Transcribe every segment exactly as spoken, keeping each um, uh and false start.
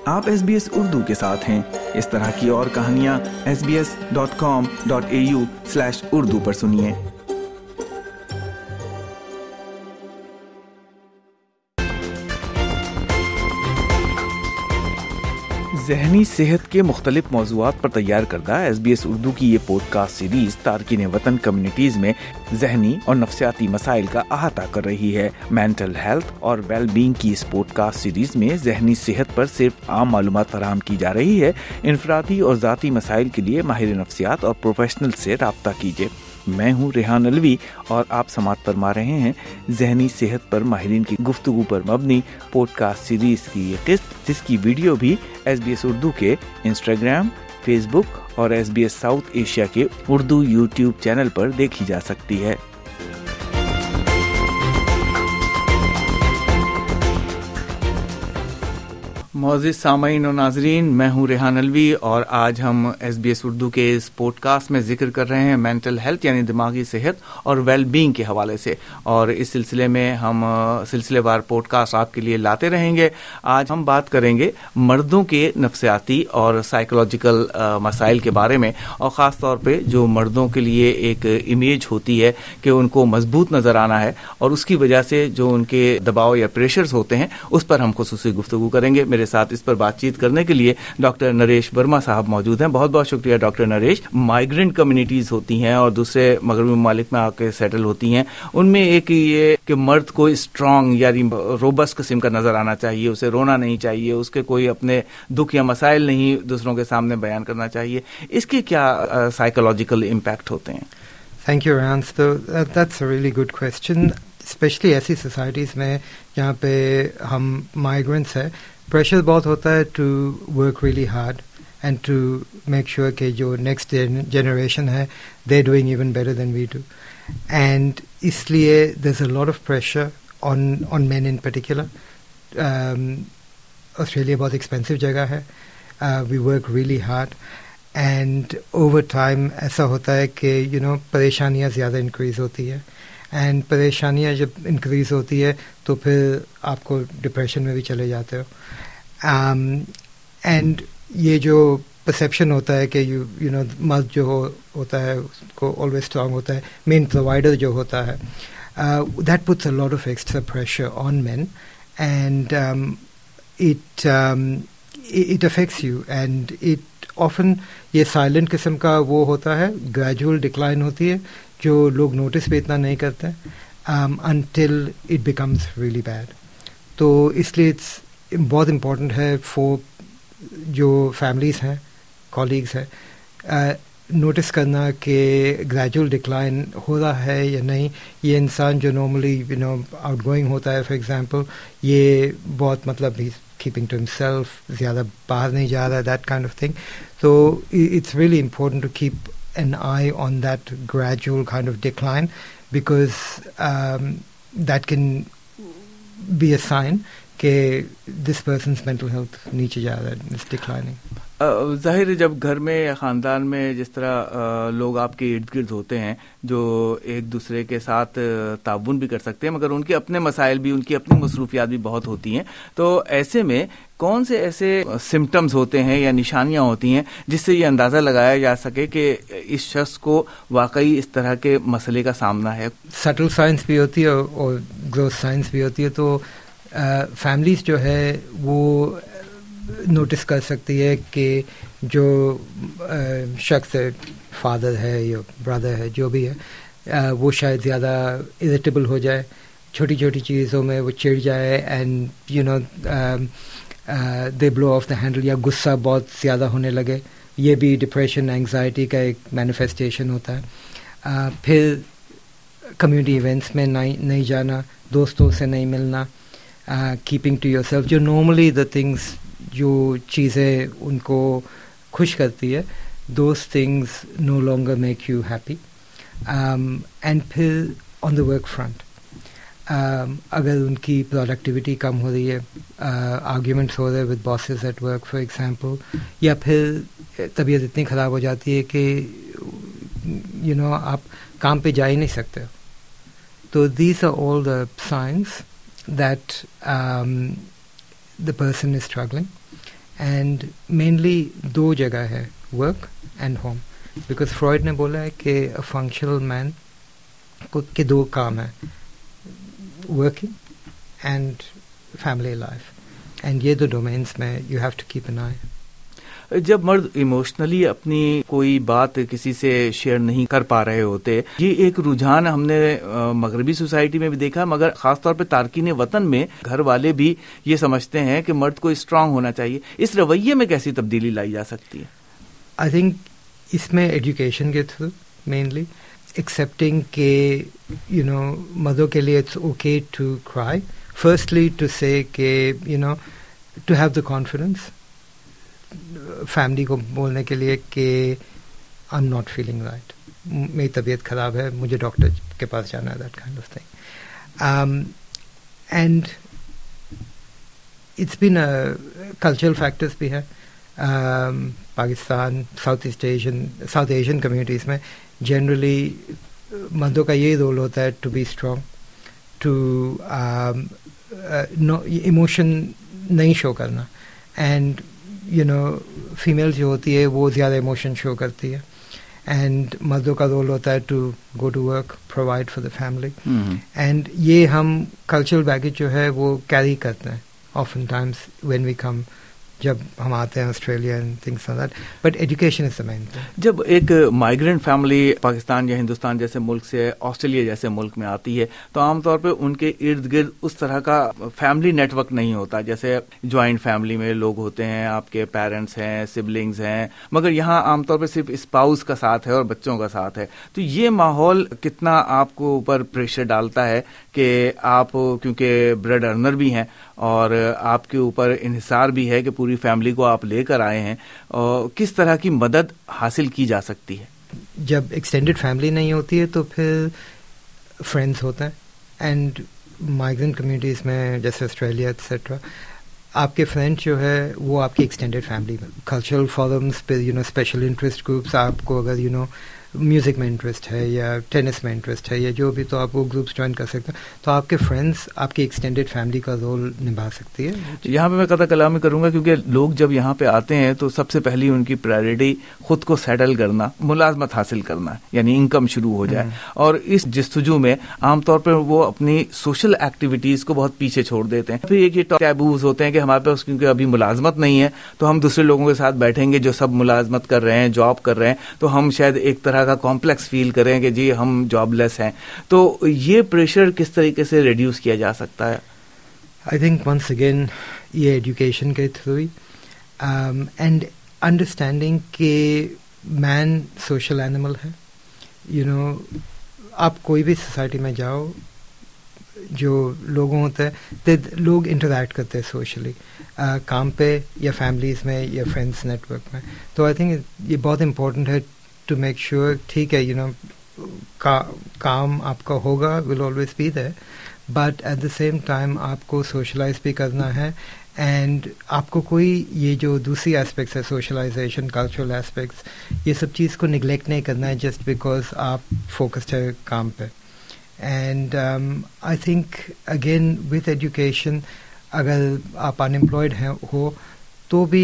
آپ S B S Urdu کے ساتھ ہیں. اس طرح کی اور کہانیاں S B S dot com dot A U slash Urdu پر سنیے. ذہنی صحت کے مختلف موضوعات پر تیار کردہ ایس بی ایس اردو کی یہ پوڈ کاسٹ سیریز تارکین وطن کمیونٹیز میں ذہنی اور نفسیاتی مسائل کا احاطہ کر رہی ہے. مینٹل ہیلتھ اور ویل بینگ کی اس پوڈ کاسٹ سیریز میں ذہنی صحت پر صرف عام معلومات فراہم کی جا رہی ہے. انفرادی اور ذاتی مسائل کے لیے ماہر نفسیات اور پروفیشنل سے رابطہ کیجیے. میں ہوں ریحان الوی اور آپ سماعت فرما رہے ہیں ذہنی صحت پر ماہرین کی گفتگو پر مبنی پوڈ کاسٹ سیریز کی یہ قسط، جس کی ویڈیو بھی ایس بی ایس اردو کے انسٹاگرام، فیس بک اور S B S South Asia کے اردو یوٹیوب چینل پر دیکھی جا سکتی ہے. معزز سامعین و ناظرین، میں ہوں ریحان الوی اور آج ہم ایس بی ایس اردو کے اس پوڈ کاسٹ میں ذکر کر رہے ہیں مینٹل ہیلتھ یعنی دماغی صحت اور ویل بینگ کے حوالے سے، اور اس سلسلے میں ہم سلسلے وار پوڈ کاسٹ آپ کے لیے لاتے رہیں گے. آج ہم بات کریں گے مردوں کے نفسیاتی اور سائیکولوجیکل مسائل کے بارے میں، اور خاص طور پہ جو مردوں کے لیے ایک امیج ہوتی ہے کہ ان کو مضبوط نظر آنا ہے، اور اس کی وجہ سے جو ان کے دباؤ یا پریشرز ہوتے ہیں اس پر ہم خصوصی گفتگو کریں گے. میرے ساتھ اس پر بات چیت کرنے کے لیے ڈاکٹر نریش ورما صاحب موجود ہیں. بہت بہت شکریہ ڈاکٹر نریش. مائیگرنٹ کمیونٹیز ہوتی ہیں اور دوسرے مغربی ممالک میں آ کے سیٹل ہوتی ہیں، ان میں ایک یہ کہ مرد کو اسٹرانگ یعنی روبسٹ قسم کا نظر آنا چاہیے، اسے رونا نہیں چاہیے، اس کے کوئی اپنے دکھ یا مسائل نہیں دوسروں کے سامنے بیان کرنا چاہیے. اس کے کیا سائیکولوجیکل امپیکٹ ہوتے ہیں؟ Thank you Rehan. تو that's a really good question. Especially ایسی سوسائٹیز میں جہاں پہ ہم مائیگرنٹس ہیں، پریشر بہت ہوتا ہے to work really hard and to make sure کہ جو نیکسٹ جنریشن ہے they doing even better than we do. And اس لیے there is a lot of pressure on on men in particular. Australia بہت expensive جگہ ہے. We work really hard and over time ایسا ہوتا ہے کہ یو نو پریشانیاں زیادہ انکریز ہوتی ہے، اینڈ پریشانیاں جب انکریز ہوتی ہے تو پھر آپ کو ڈپریشن میں بھی چلے جاتے ہو. اینڈ یہ جو پرسیپشن ہوتا ہے کہ یو یو نو مرد جو ہو ہوتا ہے اس کو آلویز اسٹرانگ ہوتا ہے، مین پرووائڈر جو ہوتا ہے، that puts a lot of extra pressure on men and it it affects you and it often یہ سائلنٹ قسم کا وہ ہوتا ہے، گریجول ڈکلائن ہوتی ہے جو لوگ نوٹس بھی اتنا نہیں کرتے until it becomes really bad. تو اس لیے اٹس بہت امپورٹنٹ ہے فور جو فیملیز ہیں، کولیگس ہیں، نوٹس کرنا کہ گریجول ڈکلائن ہو رہا ہے یا نہیں. یہ انسان جو normally you know outgoing ہوتا ہے فار ایگزامپل، یہ بہت مطلب کیپنگ ٹو ہمسیلف، زیادہ باہر نہیں جا رہا ہے، دیٹ کائنڈ آف تھنگ. تو it's really important to keep an eye on that gradual kind of decline, because um, that can be a sign کہ this person's mental health نیچے جا رہا ہے، is declining. ظاہر ہے جب گھر میں یا خاندان میں جس طرح لوگ آپ کے ارد گرد ہوتے ہیں جو ایک دوسرے کے ساتھ تعاون بھی کر سکتے ہیں مگر ان کے اپنے مسائل بھی، ان کی اپنی مصروفیات بھی بہت ہوتی ہیں، تو ایسے میں کون سے ایسے سمٹمز ہوتے ہیں یا نشانیاں ہوتی ہیں جس سے یہ اندازہ لگایا جا سکے کہ اس شخص کو واقعی اس طرح کے مسئلے کا سامنا ہے؟ سٹل سائنس بھی ہوتی ہے اور گروتھ سائنس بھی ہوتی ہے. تو فیملیز جو ہے وہ نوٹس کر سکتی ہے کہ جو شخص ہے، فادر ہے یا برادر ہے، جو بھی ہے، وہ شاید زیادہ اریٹیبل ہو جائے، چھوٹی چھوٹی چیزوں میں وہ چڑ جائے، and you know they blow off the handle, یا غصہ بہت زیادہ ہونے لگے. یہ بھی ڈپریشن، اینگزائٹی کا ایک مینیفیسٹیشن ہوتا ہے. پھر کمیونٹی ایونٹس میں نہیں جانا، دوستوں سے نہیں ملنا، کیپنگ ٹو یور سیلف، جو نارملی دا تھنگس جو چیزیں ان کو خوش کرتی ہے، those things no longer make you happy. And پھر آن دا ورک فرنٹ، اگر ان کی پروڈکٹیوٹی کم ہو رہی ہے، آرگیومنٹس ہو رہے ہیں with bosses at work for example, یا پھر طبیعت اتنی خراب ہو جاتی ہے کہ یو نو آپ کام پہ جا ہی نہیں سکتے. تو these are all the signs that the person is struggling, and mainly دو جگہ ہے, work and home. Because Freud نے بولا ہے کہ فنکشنل مین کو کے دو کام ہیں, working and family life, and یہ دو ڈومینس میں you have to keep an eye. جب مرد ایموشنلی اپنی کوئی بات کسی سے شیئر نہیں کر پا رہے ہوتے, یہ ایک رجحان ہم نے مغربی سوسائٹی میں بھی دیکھا, مگر خاص طور پہ تارکین وطن میں گھر والے بھی یہ سمجھتے ہیں کہ مرد کو اسٹرانگ ہونا چاہیے. اس رویے میں کیسی تبدیلی لائی جا سکتی ہے؟ آئی تھنک اس میں ایجوکیشن کے تھرو مینلی ایکسیپٹنگ کہ یو نو مردوں کے لیے it's okay to cry, firstly to say کہ you know to have the confidence family کو بولنے کے لیے کہ I am not feeling right, میری طبیعت خراب ہے, مجھے ڈاکٹر کے پاس جانا ہے, that kind of thing. And it's been cultural factors بھی ہے. Pakistan, South East Asian South Asian communities میں جنرلی مردوں کا یہی رول ہوتا ہے to be strong, to emotion نہیں شو کرنا, اینڈ یو نو فیمیل جو ہوتی ہے وہ زیادہ ایموشن شو کرتی ہے, اینڈ مردوں کا رول ہوتا ہے to go to work, provide for the family. And یہ ہم کلچرل بیگیج جو ہے وہ کیری کرتے ہیں often times when we come, جب ہم آتے ہیں Australia and things like that, but education is the main thing. جب ایک مائیگرینٹ فیملی پاکستان یا ہندوستان جیسے ملک سے آسٹریلیا جیسے ملک میں آتی ہے تو عام طور پہ ان کے ارد گرد اس طرح کا فیملی نیٹ ورک نہیں ہوتا, جیسے جوائنٹ فیملی میں لوگ ہوتے ہیں, آپ کے پیرنٹس ہیں, سبلنگز ہیں, مگر یہاں عام طور پہ صرف اسپاؤس کا ساتھ ہے اور بچوں کا ساتھ ہے. تو یہ ماحول کتنا آپ کو اوپر پریشر ڈالتا ہے کہ آپ کیونکہ بریڈ ارنر بھی ہیں اور آپ کے اوپر انحصار بھی ہے کہ پوری فیملی کو آپ لے کر آئے ہیں, اور کس طرح کی مدد حاصل کی جا سکتی ہے؟ جب ایکسٹینڈیڈ فیملی نہیں ہوتی ہے تو پھر فرینڈس ہوتے ہیں, اینڈ مائیگرینٹ کمیونٹیز میں جیسے آسٹریلیا ایٹسیٹرا آپ کے فرینڈ جو ہے وہ آپ کی ایکسٹینڈیڈ فیملی میں. کلچرل فورمس پہ you know special interest groups, آپ کو اگر یو نو میوزک میں انٹرسٹ ہے یا ٹینس میں انٹرسٹ ہے یا جو بھی, تو آپ وہ گروپس جوائن کر سکتے ہیں. تو آپ کے فرینڈس آپ کی ایکسٹینڈیڈ فیملی کا رول نبھا سکتی ہے. یہاں پہ میں قطع کلامی کروں گا کیونکہ لوگ جب یہاں پہ آتے ہیں تو سب سے پہلی ان کی پرائرٹی خود کو سیٹل کرنا, ملازمت حاصل کرنا, یعنی انکم شروع ہو جائے, اور اس جستجو میں عام طور پر وہ اپنی سوشل ایکٹیویٹیز کو بہت پیچھے چھوڑ دیتے ہیں. پھر ایک یہ ٹیبوز ہوتے ہیں کہ ہمارے پاس کیونکہ ابھی ملازمت نہیں ہے تو ہم دوسرے لوگوں کے ساتھ بیٹھیں گے جو سب ملازمت کر رہے ہیں, جاب کر رہے ہیں, تو ہم شاید ایک طرح کا کمپلیکس فیل کریں کہ جی ہم جاب لیس ہیں. تو یہ پریشر کس طریقے سے ریڈیوس کیا جا سکتا ہے؟ آئی تھنک ونس اگین یہ ایجوکیشن کے تھرو اینڈ انڈرسٹینڈنگ کہ مین سوشل اینیمل ہے. یو نو آپ کوئی بھی سوسائٹی میں جاؤ, جو لوگوں ہوتے ہیں لوگ انٹریکٹ کرتے ہیں سوشلی, کام پہ یا فیملیز میں یا فرینڈس نیٹ ورک میں. تو آئی تھنک یہ بہت امپورٹنٹ ہے ٹو میک شیور, ٹھیک ہے یو نو کام آپ کا ہوگا, will always be there, but at the same time آپ کو سوشلائز بھی کرنا ہے, اینڈ آپ کو کوئی یہ جو دوسری اسپیکٹس ہے سوشلائزیشن, کلچرل اسپیکٹس, یہ سب چیز کو نگلیکٹ نہیں کرنا ہے جسٹ بیکاز آپ فوکسڈ ہے کام پہ. And I think again with education اگر آپ انمپلائڈ ہیں ہو تو بھی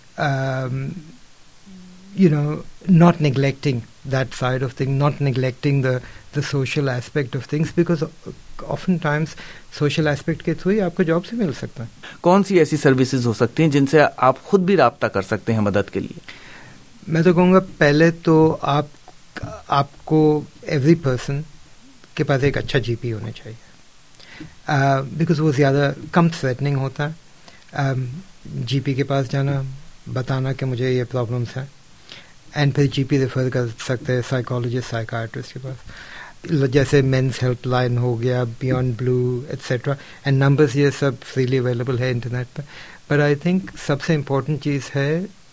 you know not neglecting that side of things, not neglecting the the social aspect of things, because oftentimes social aspect کے تھرو ہی آپ کو جاب سے مل سکتا ہے. کون سی ایسی سروسز ہو سکتی ہیں جن سے آپ خود بھی رابطہ کر سکتے ہیں مدد کے لیے؟ میں تو کہوں گا پہلے تو آپ آپ کو ایوری پرسن کے پاس ایک اچھا جی پی ہونا چاہیے, بیکاز وہ زیادہ کم تھریٹنگ ہوتا ہے. جی پی کے پاس جانا, بتانا کہ مجھے یہ پرابلمس ہیں, اینڈ پھر جی پی ریفر کر سکتے ہیں سائیکالوجسٹ, سائیکارٹسٹ کے پاس, جیسے مینس ہیلپ لائن ہو گیا, Beyond Blue etcetera, and numbers یہ سب فریلی اویلیبل ہے انٹرنیٹ پہ. بٹ آئی تھنک سب سے امپورٹنٹ چیز ہے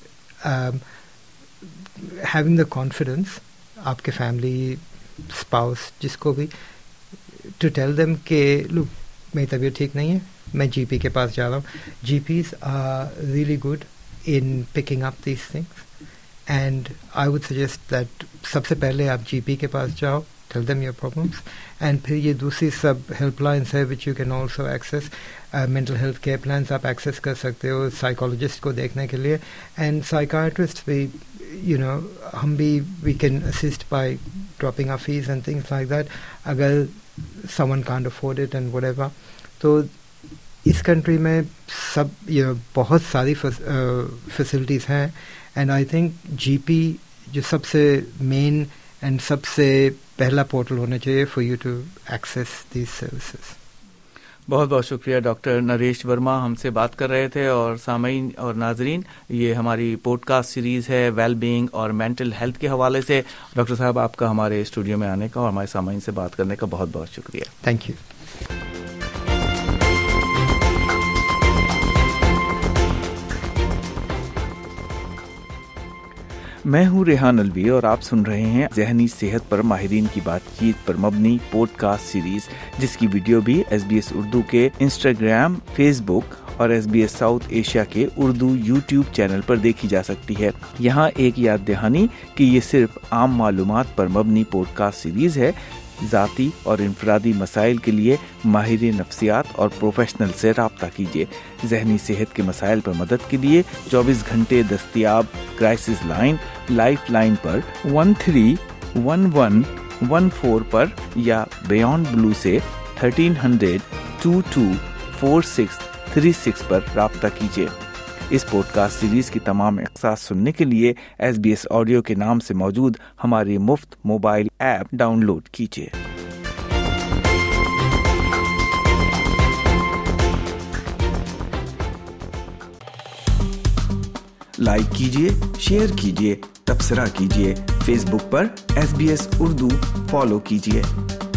ہیونگ دا کانفیڈینس, آپ کے فیملی اسپاؤس جس کو بھی, ٹو ٹیل دیم کہ لک میری طبیعت ٹھیک نہیں ہے, میں جی پی کے پاس جا رہا ہوں. G Ps are really good in picking up these things, and I would suggest that سب سے پہلے آپ جی پی کے پاس جاؤ, tell them your problems. And پھر یہ دوسری سب ہیلپ لائنس ہے which you can also access. Mental health care plans آپ ایکسیس کر سکتے ہو سائیکالوجسٹ کو دیکھنے کے لیے. اینڈ سائیکاٹرسٹ بھی یو نو ہم بھی we can assist by dropping our fees and things like that اگر someone can't afford it and whatever. تو اس کنٹری میں سب یہ بہت ساری فیسلٹیز ہیں. اینڈ آئی تھنک جی پی جو سب سے مین اینڈ سب سے پہلا پورٹل ہونا چاہیے for you to access these services. بہت بہت شکریہ ڈاکٹر نریش ورما ہم سے بات کر رہے تھے. اور سامعین اور ناظرین یہ ہماری پوڈ کاسٹ سیریز ہے ویل بینگ اور مینٹل ہیلتھ کے حوالے سے. ڈاکٹر صاحب آپ کا ہمارے اسٹوڈیو میں آنے کا اور ہمارے سامعین سے بات کرنے کا بہت بہت شکریہ. Thank you. میں ہوں ریحان الوی اور آپ سن رہے ہیں ذہنی صحت پر ماہرین کی بات چیت پر مبنی پوڈ کاسٹ سیریز جس کی ویڈیو بھی ایس بی ایس اردو کے انسٹاگرام، فیس بک اور S B S South Asia کے اردو یوٹیوب چینل پر دیکھی جا سکتی ہے. یہاں ایک یاد دہانی کہ یہ صرف عام معلومات پر مبنی پوڈ کاسٹ سیریز ہے. ذاتی اور انفرادی مسائل کے لیے ماہر نفسیات اور پروفیشنل سے رابطہ کیجیے. ذہنی صحت کے مسائل پر مدد کے لیے چوبیس گھنٹے دستیاب کرائسس لائن لائف لائن پر one three one one one four پر یا بیونڈ بلو سے thirteen hundred two two four six three six پر رابطہ کیجیے. اس پوڈ کاسٹ سیریز کی تمام اقساط سننے کے لیے ایس بی ایس آڈیو کے نام سے موجود ہماری مفت موبائل ایپ ڈاؤن لوڈ کیجیے. لائک کیجیے، شیئر کیجیے، تبصرہ کیجیے. فیس بک پر S B S Urdu follow کیجیے.